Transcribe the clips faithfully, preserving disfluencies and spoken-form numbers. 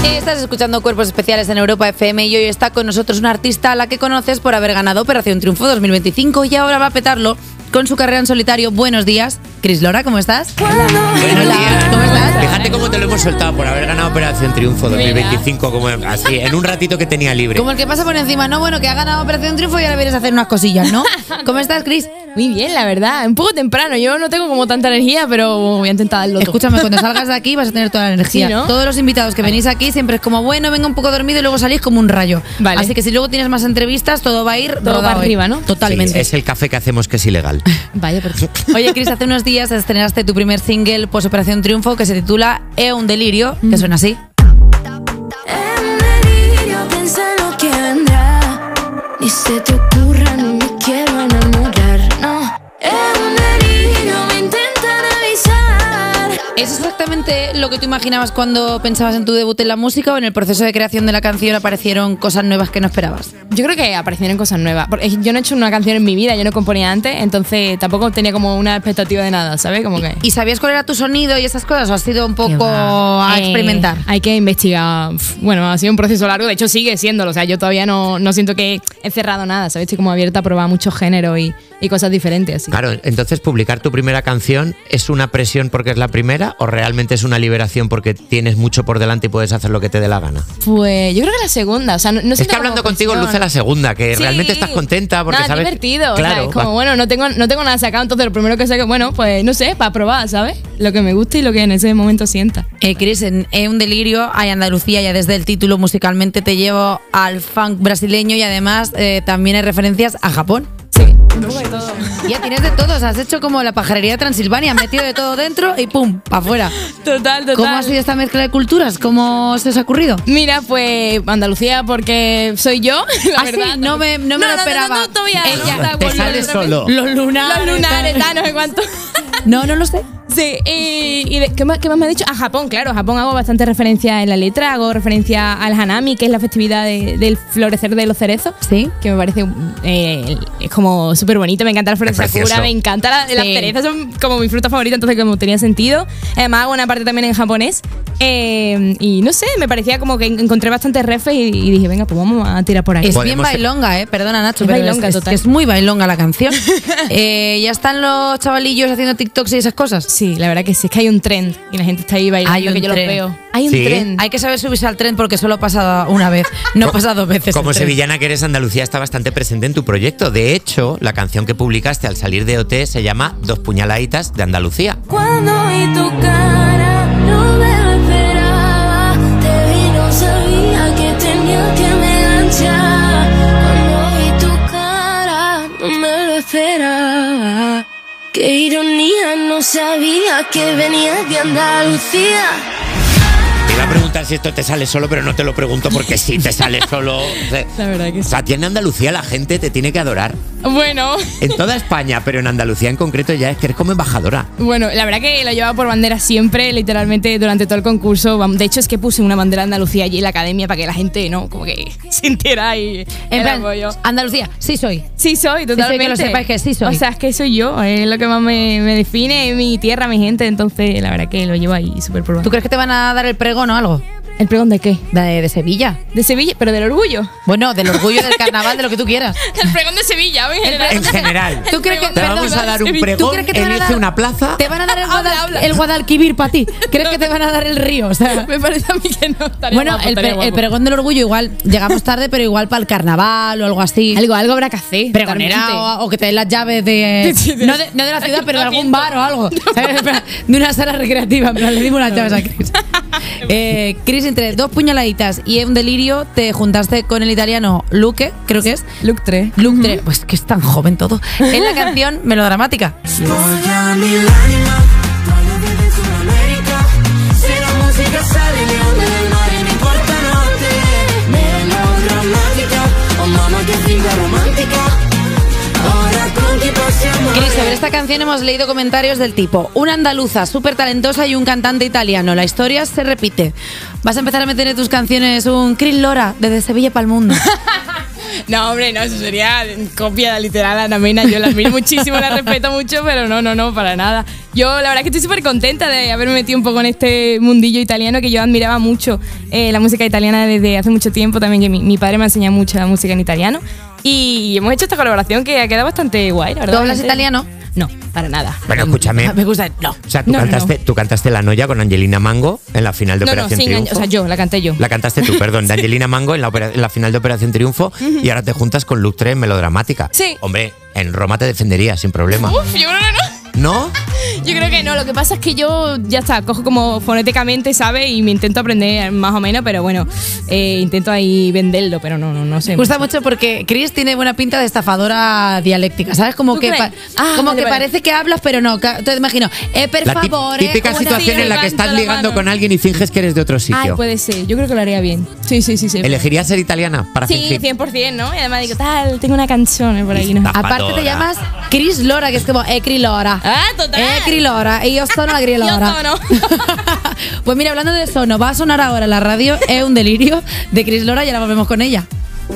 Estás escuchando Cuerpos Especiales en Europa F M y hoy está con nosotros una artista a la que conoces por haber ganado Operación Triunfo dos mil veinticinco y ahora va a petarlo con su carrera en solitario. Buenos días, Cris Lora, ¿cómo estás? Buenos Hola, días. ¿cómo estás? Fíjate cómo te lo hemos soltado por haber ganado Operación Triunfo dos mil veinticinco, como así, en un ratito que tenía libre. Como el que pasa por encima, ¿no? Bueno, que ha ganado Operación Triunfo y ahora vienes a hacer unas cosillas, ¿no? ¿Cómo estás, Cris? Muy bien, la verdad. Un poco temprano. Yo no tengo como tanta energía, pero voy a intentar darlo todo. Escúchame, cuando salgas de aquí vas a tener toda la energía. Sí, ¿no? Todos los invitados que venís aquí siempre es como, bueno, venga un poco dormido y luego salís como un rayo. Vale. Así que si luego tienes más entrevistas, todo va a ir Todo rodado para hoy. arriba, ¿no? Totalmente. Sí, es el café que hacemos que es ilegal. Vaya, por qué. Oye, Cris, hace unos días estrenaste tu primer single post Operación Triunfo que se titula E un delirio, que suena así. En delirio piensa en lo que vendrá. Ni se te ocurra, ni me quiero enamorar, no. En un delirio me intentan avisar. ¿Es exactamente lo que tú imaginabas cuando pensabas en tu debut en la música o en el proceso de creación de la canción aparecieron cosas nuevas que no esperabas? Yo creo que aparecieron cosas nuevas. Porque yo no he hecho una canción en mi vida, yo no componía antes, entonces tampoco tenía como una expectativa de nada, ¿sabes? Como que... ¿Y sabías cuál era tu sonido y esas cosas o has sido un poco a Eh, experimentar? Hay que investigar. Bueno, ha sido un proceso largo, de hecho sigue siéndolo. O sea, yo todavía no, no siento que he cerrado nada, ¿sabes? Estoy como abierta a probar muchos géneros y, y cosas diferentes. Así. Claro, entonces publicar tu primera canción ¿es una presión porque es la primera o realmente es una liberación porque tienes mucho por delante y puedes hacer lo que te dé la gana? Pues yo creo que la segunda. O sea, no, no Es siento que hablando como contigo presión. luce la segunda, que Sí. realmente estás contenta porque Nada, sabes... divertido. Claro, o sea, es como, va- bueno, no tengo, no tengo nada sacado, entonces lo primero que sé que, bueno, pues no sé, para probar, ¿sabes? Lo que me gusta y lo que en ese momento sienta. Eh, Cris, en E un delirio hay Andalucía, ya desde el título musicalmente te llevo al funk brasileño y además eh, también hay referencias a Japón. Sí, un poco de todo. Ya tienes de todo, o sea, has hecho como la pajarería de Transilvania, has metido de todo dentro y pum, para afuera. Total, total. ¿Cómo ha sido esta mezcla de culturas? ¿Cómo se os ha ocurrido? Mira, pues Andalucía porque soy yo, la Ah, sí, verdad. no me- no me lo esperaba. No, no, no, todavía. Ella- O sea, te volver sale otra vez. solo. Los lunares. Los lunares, tal, no sé cuánto. No, no lo sé. Sí, y, y de- ¿qué, más, ¿qué más me ha dicho? A Japón, claro. A Japón hago bastante referencia en la letra. Hago referencia al Hanami, que es la festividad de- del florecer de los cerezos. Sí. Que me parece eh, es como súper bonito. Me encanta la flor de Es precioso. sakura, me encanta la, las Sí. cerezas, son como mi fruta favorita, entonces como tenía sentido. Además hago una parte también en japonés. Eh, y no sé, me parecía como que encontré bastante refes y, y dije, venga, pues vamos a tirar por aquí. Es Podemos bien ser- bailonga, eh. Perdona, Nacho, Es pero bailonga, es, es- total. es muy bailonga la canción. Eh, ¿Ya están los chavalillos haciendo TikToks y esas cosas? Sí, la verdad que sí, es que hay un trend y la gente está ahí bailando, Hay un que yo tren. los veo. Hay un Sí. tren. Hay que saber subirse al tren porque solo ha pasado una vez, no pasa dos veces. Como el tren. sevillana que eres, Andalucía está bastante presente en tu proyecto. De hecho, la canción que publicaste al salir de O T se llama Dos puñaladitas de Andalucía. Cuando vi tu cara, no me lo esperaba. Te vi, no sabía que tenía que me enganchar. Cuando vi tu cara, no me lo esperaba. Qué ironía, no sabía que venías de Andalucía. Te iba a preguntar si esto te sale solo, pero no te lo pregunto porque sí te sale solo. La verdad que O sí. sea, tiene Andalucía, la gente te tiene que adorar. Bueno, En toda España, pero en Andalucía en concreto ya es que eres como embajadora. bueno, la verdad que lo llevaba por bandera siempre, literalmente durante todo el concurso. Vam- De hecho, es que puse una bandera de Andalucía allí en la academia para que la gente, ¿no? Como que sintiera y En el plan, apoyo. Andalucía, sí soy. Sí soy, totalmente. que lo sepáis que sí soy. O sea, es que soy yo, es lo que más me, me define, es mi tierra, mi gente, entonces la verdad que lo llevo ahí súper por ¿Tú bandera. crees que te van a dar el pregón o algo? ¿El pregón de qué? De, de Sevilla. De Sevilla, pero del orgullo. Bueno, del orgullo del carnaval, de lo que tú quieras. El pregón de Sevilla, en general. En general. ¿Tú crees que Te vamos perdón, a dar un ¿tú pregón, crees que te van a elige dar- una plaza. Te van a dar el, Habla, Guadal- habla. el Guadalquivir para ti. ¿Crees que te van a dar el río? O sea, Me parece a mí que no estaría bueno, guapo, el, estaría pre- guapo. el pregón del orgullo igual llegamos tarde, pero igual para el carnaval o algo así. Algo, algo habrá que hacer. Pregonera totalmente. o, o que te den las llaves de, Sí, de- no de no de la ciudad, pero de algún Ayuntamiento. bar o algo. ¿Sabes? En plan, de una sala recreativa. En plan, le dimos las llaves a Cris. Eh, Cris, entre dos puñaladitas y un delirio, te juntaste con el italiano Luque, creo que es. Look tres. Luke tres, pues que es tan joven todo. En la canción melodramática. Estoy a mi lágrima, cuando vive en Sudamérica. Si la música sale león del mar y no importa norte. Melodramática, oh mamá que finga romántica. Ahora con qué pasión. Cris, sobre esta canción hemos leído comentarios del tipo: una andaluza súper talentosa y un cantante italiano. La historia se repite. ¿Vas a empezar a meter en tus canciones un Cris Lora desde Sevilla para el mundo? No, hombre, no, eso sería copia literal a Ana Mena. Yo la admiro muchísimo, la respeto mucho, pero no, no, no, para nada. Yo la verdad que estoy súper contenta de haberme metido un poco en este mundillo italiano, que yo admiraba mucho eh, la música italiana desde hace mucho tiempo también, que mi, mi padre me ha enseñado mucho la música en italiano. Y hemos hecho esta colaboración que ha quedado bastante guay, la verdad. ¿Tú hablas Bastante- italiano? No, para nada. Bueno, escúchame. Me gusta. No. O sea, tú, No, no, cantaste, no. tú cantaste La Noia con Angelina Mango en la final de No, no, Operación sin Triunfo. años, o sea, yo, la canté yo. La cantaste tú, perdón, de Angelina Mango en la, opera- en la final de Operación Triunfo y ahora te juntas con Luke tres en Melodramática. Sí. Hombre, en Roma te defendería sin problema. Uf, yo creo que no. ¿No? Yo creo que no, lo que pasa es que yo ya está, cojo como fonéticamente, ¿sabes? Y me intento aprender más o menos, pero bueno, eh, intento ahí venderlo, pero no, no, no sé. Me gusta mucho porque Chris tiene buena pinta de estafadora dialéctica, ¿sabes? Como ¿Tú que, crees? pa- Ah, como vale, que vale. parece que hablas, pero no. Ca- Te imagino, eh, per La tip- favor. típica eh, situación sí, en la que levanto estás la ligando mano. con alguien y finges que eres de otro sitio. Ay, puede ser, yo creo que lo haría bien. Sí, sí, sí, sí. ¿Elegirías ser italiana para Sí, fingir? cien por ciento, ¿no? Y además digo, tal, tengo una canción por ahí, ¿no? Está- Aparte te Estafadora. llamas Chris Lora, que es como Ecri Lora. Ah, total. Ecri Lora. Y yo sono la Gri Lora. Yo sono. Pues mira, hablando de sono, va a sonar ahora en la radio, es un delirio de Chris Lora y ahora volvemos con ella.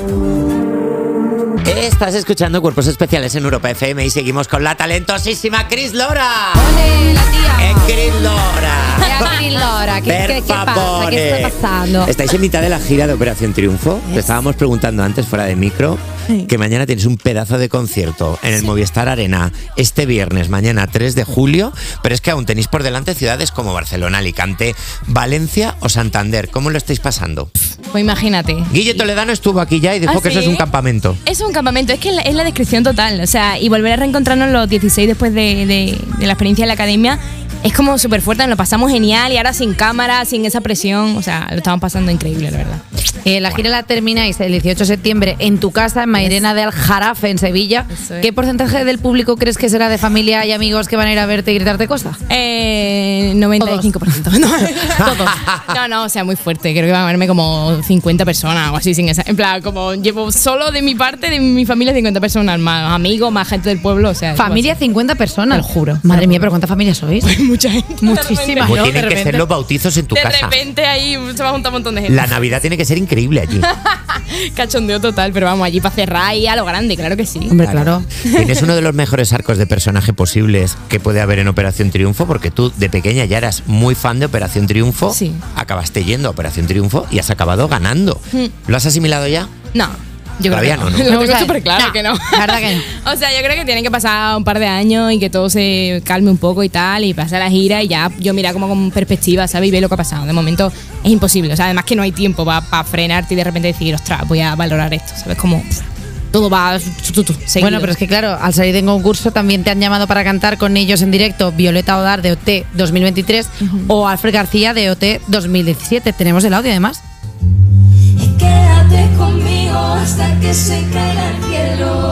Estás escuchando Cuerpos Especiales en Europa F M y seguimos con la talentosísima Chris Lora. ¡Ole, la tía! ¡Eh, Chris Lora! Eh, Chris Lora, ¿qué, Per qué- qué pasa? favore. ¿Qué está pasando? Estáis en mitad de la gira de Operación Triunfo. Te estábamos preguntando antes, fuera de micro, que mañana tienes un pedazo de concierto en el Movistar Arena este viernes, mañana tres de julio, pero es que aún tenéis por delante ciudades como Barcelona, Alicante, Valencia o Santander. ¿Cómo lo estáis pasando? Pues imagínate. Guille Toledano estuvo aquí ya y dijo ¿Ah, que eso sí? es un campamento. Es un campamento, es que es la, es la descripción total. O sea, y volver a reencontrarnos los dieciséis después de, de- de la experiencia en la academia es como súper fuerte, nos lo pasamos genial y ahora sin cámara, sin esa presión. O sea, lo estamos pasando increíble, la verdad. Eh, la gira la termináis el dieciocho de septiembre en tu casa, en Mairena de Aljarafe, en Sevilla. Eso es. ¿Qué porcentaje del público crees que será de familia y amigos que van a ir a verte y gritarte cosas? Eh, noventa y cinco por ciento. No, todos. No, no, o sea, muy fuerte. Creo que van a verme como cincuenta personas o así, sin esa. En plan, como llevo solo de mi parte, de mi familia, cincuenta personas, más amigos, más gente del pueblo. O sea, Familia, cincuenta personas. Te lo juro. Madre mía, pero ¿cuántas familias sois? mucha gente. Muchísima. Como ¿no? tienen De que repente. ser los bautizos en tu De casa. repente ahí se va a juntar un montón de gente. La Navidad tiene que ser increíble allí. Cachondeo total, pero vamos, allí para cerrar y a lo grande, claro que sí. Hombre, claro. Tienes uno de los mejores arcos de personaje posibles que puede haber en Operación Triunfo, porque tú de pequeña ya eras muy fan de Operación Triunfo, Sí. acabaste yendo a Operación Triunfo y has acabado ganando. ¿Lo has asimilado ya? No. Yo Todavía creo que no, ¿no? Lo Me tengo gusta- súper claro no, que no. la verdad que O sea, yo creo que tienen que pasar un par de años y que todo se calme un poco y tal, y pasar la gira y ya yo mira como con perspectiva, ¿sabes? Y ver lo que ha pasado. De momento es imposible. O sea, además que no hay tiempo para frenarte y de repente decir, ostras, voy a valorar esto, ¿sabes? Como pff, todo va tu, tu, tu, seguido. Bueno, pero es que claro, al salir de concurso también te han llamado para cantar con ellos en directo Violeta Odar de O T dos mil veintitrés o Alfred García de O T dos mil diecisiete. Tenemos el audio además. Y quédate conmigo hasta que se caiga el cielo.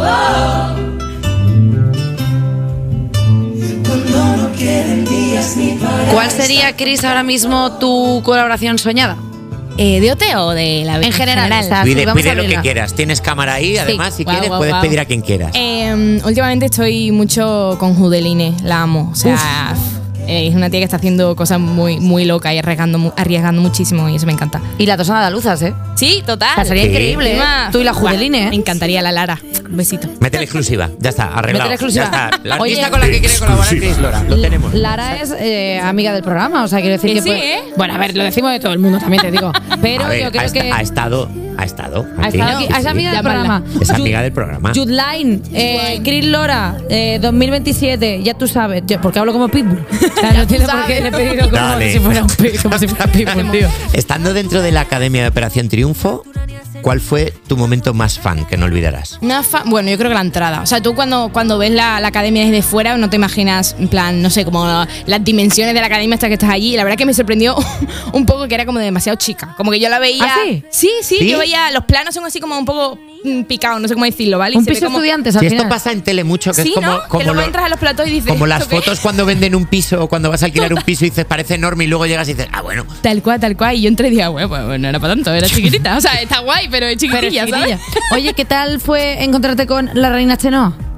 Cuando no queden días ni para. ¿Cuál sería, Chris, ahora mismo tu colaboración soñada? Eh, ¿de O T o de la En general, está. sí, Pide, vamos pide a lo que abrirla. quieras. Tienes cámara ahí, además, si Guau, quieres guau, puedes guau. pedir a quien quieras. Eh, últimamente estoy mucho con Judeline, la amo. O sea, eh, es una tía que está haciendo cosas muy, muy locas y arriesgando, mu- arriesgando muchísimo y eso me encanta. Y las dos son andaluzas, ¿eh? Sí, total. O sea, sería Sí. increíble, ¿eh? Encima, Tú y la guau, Judeline, Me ¿eh? encantaría la Lara. Un besito. Mete la exclusiva, ya está, arreglado. Mete la exclusiva. Ya está. La Oye, artista con la que quiere colaborar Chris Lora, lo tenemos. Lara es eh, amiga del programa, o sea, quiero decir Que que. sí, puede- ¿eh? Bueno, a ver, lo decimos de todo el mundo, también te digo. Pero A ver, yo ha, creo esta- que. ha estado, ha estado. Ha aquí. estado aquí, Sí, es sí. amiga del Llamadla. programa. Es Jude- amiga del programa. Jude Line, eh, Chris Lora, eh, dos mil veintisiete, ya tú sabes, yo- porque hablo como Pitbull. O sea, no tiene por qué le he pedido como Dale. si fuera un pi- como si fuera Pitbull, tío. Estando dentro de la Academia de Operación Triunfo, ¿cuál fue tu momento más fan que no olvidarás? Una fa- bueno, yo creo que la entrada. O sea, tú cuando, cuando ves la, la academia desde fuera no te imaginas, en plan, no sé, como las dimensiones de la academia hasta que estás allí. Y la verdad que me sorprendió un poco que era como demasiado chica. Como que yo la veía. ¿Ah, sí? Sí, sí, ¿Sí? yo veía. Los planos son así como un poco mm, picados, no sé cómo decirlo, ¿vale? Y Un se ve piso como- estudiantes al Si esto final. pasa en tele mucho, que Sí, es como, ¿no? como, que luego lo- entras a los platos y dices. como las ¿esto qué? fotos cuando venden un piso o cuando vas a alquilar un piso y dices parece enorme y luego llegas y dices, ah, bueno. Tal cual, tal cual. Y yo entré y dije, bueno, pues no era para tanto, era chiquitita. O sea, está guay, pero es Pero chiquitilla, chiquitilla. ¿sabes? Oye, ¿qué tal fue encontrarte con la reina Chenoa?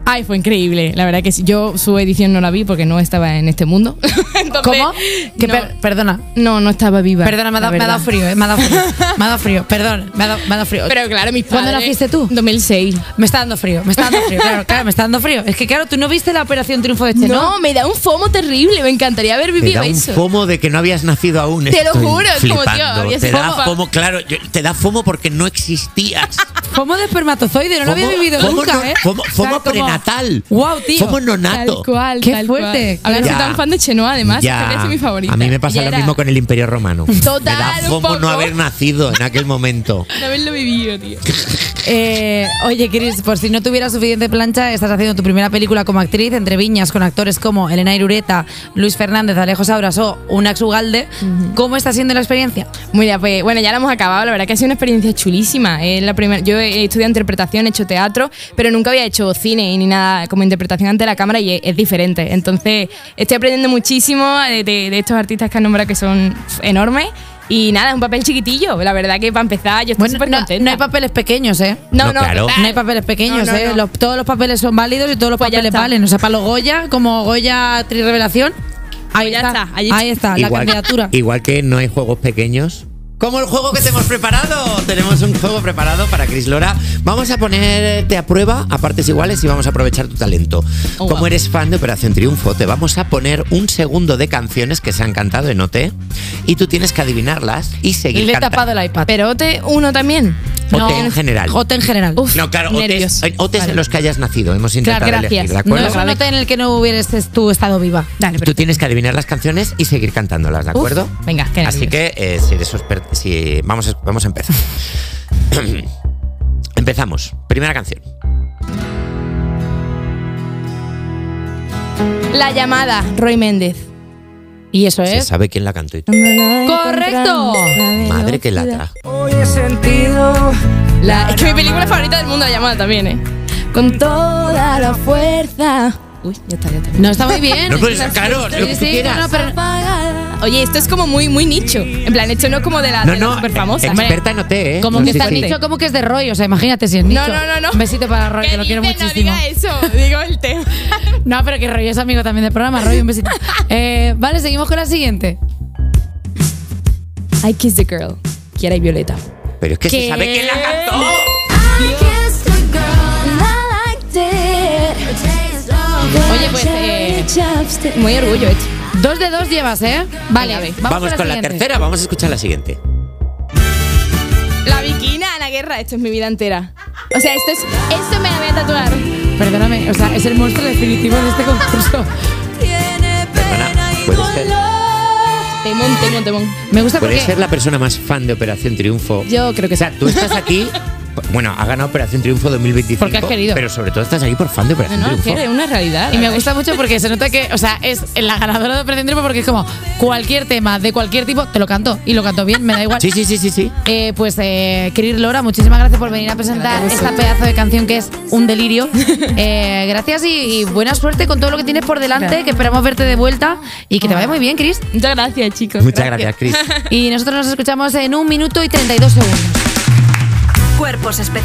Ay, fue increíble. La verdad que sí. Yo su edición no la vi porque no estaba en este mundo. Entonces, ¿Cómo? Que no, per- perdona. No, no estaba viva. Perdona, me ha, la dado, me ha dado verdad. frío, eh, me ha dado frío. Me ha dado frío, perdón, me ha dado, me ha dado frío. Pero claro, mis ¿Cuándo padres- naciste tú? dos mil seis. Me está dando frío, me está dando frío, claro, claro, me está dando frío. Es que claro, tú no viste la Operación Triunfo de este, ¿no? No, me da un fomo terrible. Me encantaría haber Te vivido da un eso. fomo de que no habías nacido aún. Te lo Estoy juro, es como, tío, flipando. había Te da fomo. fomo, claro, yo- te da fomo porque no existías. Fomo de espermatozoide, no lo había Fomo- vivido fomo nunca, no- ¿eh? Fomo, O sea, fomo como- prenatal. Guau, tío. Fomo nonato. Tal cual, Qué tal fuerte. cual. Ahora Ya. soy tan fan de Chenoa, además. Ya. Es mi favorita. A mí me pasa Ya lo era- mismo con el Imperio Romano. Total, Me da un fomo poco. no haber nacido en aquel momento. No haberlo vivido, tío. Eh, oye, Cris, por si no tuvieras suficiente plancha, estás haciendo tu primera película como actriz entre viñas con actores como Elena Irureta, Luis Fernández, Alejo Sauras o Unax Ugalde. ¿Cómo está siendo la experiencia? Muy bien, pues bueno, ya la hemos acabado. La verdad que ha sido una experiencia chulísima. Es la primera, yo he estudiado interpretación, he hecho teatro, pero nunca había hecho cine ni nada como interpretación ante la cámara y es, es diferente. Entonces, estoy aprendiendo muchísimo de, de- de estos artistas que han nombrado que son enormes. Y nada, es un papel chiquitillo. La verdad que para empezar, yo estoy Bueno, súper no, contenta. no hay papeles pequeños, ¿eh? No, No, no, claro. total. No hay papeles pequeños, No, no, ¿eh? no. Los- todos los papeles son válidos y todos los Pues ya papeles está. valen. O sea, para los Goya, como Goya Actriz Revelación, ahí Pues ya está, está, allí ahí está, la candidatura. Igual que no hay juegos pequeños. Como el juego que te hemos preparado. Tenemos un juego preparado para Cris Lora. Vamos a ponerte a prueba a partes iguales y vamos a aprovechar tu talento. Oh, Como wow. eres fan de Operación Triunfo, te vamos a poner un segundo de canciones que se han cantado en O T y tú tienes que adivinarlas y seguir Le he cantando. tapado el iPad. Pero Ote uno también. O T en general. O T en general. Uf, No, claro, O T nervios. O T es en los que hayas nacido. Hemos intentado Claro, elegir, gracias. ¿de No acuerdo? es un O T en el que no hubieras tú estado viva. Dale, Tú tienes que adivinar las canciones y seguir cantándolas, ¿de Uf, acuerdo? venga, qué Así nervios. que eh, si eres exper- si vamos, a, vamos a empezar. Empezamos. Primera canción. La llamada, Roy Méndez. Y eso Se es. sabe quién la cantó y todo. ¡Correcto! Madre que latra. Hoy he sentido La, es que mi película favorita del mundo, La llamada también, ¿eh? Con toda la fuerza. Uy, ya está, ya está. No, está muy bien. No puedes claro, lo que Sí, tú sí, quieras. no, no, pero Oye, esto es como muy, muy nicho. En plan, esto no es como de la, No, de la no, super famosa. experta en O T, ¿eh? como No que sé está si- nicho, como que es de Roy. O sea, imagínate si es nicho. No, no, no, no. Un besito para Roy, ¿Qué que lo quiero dices? muchísimo. No diga eso, digo el tema. No, pero que Roy es amigo también del programa. Roy, un besito. Eh, vale, seguimos con la siguiente. I Kiss the Girl, Kiara y Violeta. Pero es que ¿Qué? se sabe quién la cantó. Oye, pues, eh, Muy orgullo hecho. Dos de dos llevas, ¿eh? Vale, Venga, ve. vamos, Vamos con la siguiente. tercera, vamos a escuchar la siguiente. La Bikina, Ana Guerra, esto es mi vida entera. O sea, esto es. Esto me la voy a tatuar. Perdóname, o sea, es el monstruo definitivo de este concurso. Perdona, puede ser, Temón, temón, temón. Me gusta puede porque ser la persona más fan de Operación Triunfo. Yo creo que O sea, tú estás aquí. Bueno, ha ganado Operación Triunfo dos mil veinticinco. Porque has querido. Pero sobre todo estás aquí por fan de No, Operación no, es Triunfo. que es una realidad. Y me gusta mucho porque se nota que, o sea, es la ganadora de Operación Triunfo porque es como cualquier tema de cualquier tipo, te lo canto y lo canto bien, me da igual. Sí, sí, sí, sí, sí. Eh, pues, eh, Cris Lora, muchísimas gracias por venir a presentar esta pedazo de canción que es un delirio. Eh, gracias y, y buena suerte con todo lo que tienes por delante, Gracias. que esperamos verte de vuelta y que te vaya muy bien, Cris. Muchas gracias, chicos. Muchas gracias, Cris. Y nosotros nos escuchamos en un minuto y treinta y dos segundos. Cuerpos especiales.